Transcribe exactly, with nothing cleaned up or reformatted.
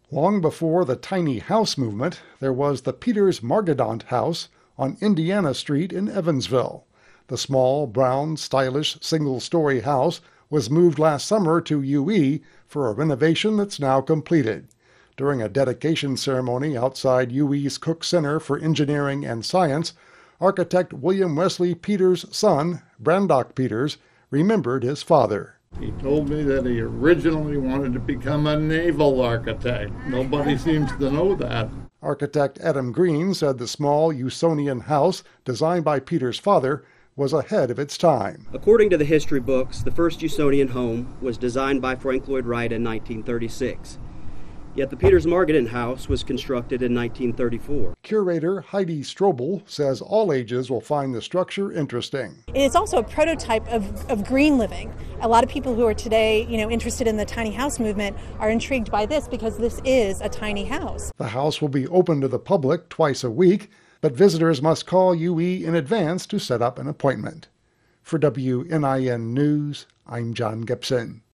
Long before the tiny house movement, there was the Peters Margadont House on Indiana Street in Evansville. The small, brown, stylish, single-story house was moved last summer to U E for a renovation that's now completed. During a dedication ceremony outside U E's Cook Center for Engineering and Science, architect William Wesley Peters' son, Brandock Peters, remembered his father. He told me that he originally wanted to become a naval architect. Nobody seems to know that. Architect Adam Green said the small Usonian house, designed by Peters' father, was ahead of its time. According to the history books, the first Usonian home was designed by Frank Lloyd Wright in nineteen thirty-six. Yet the Peters Margadont House was constructed in nineteen thirty-four. Curator Heidi Strobel says all ages will find the structure interesting. It's also a prototype of, of green living. A lot of people who are today, you know, interested in the tiny house movement are intrigued by this because this is a tiny house. The house will be open to the public twice a week, but visitors must call U E in advance to set up an appointment. For W N I N News, I'm John Gibson.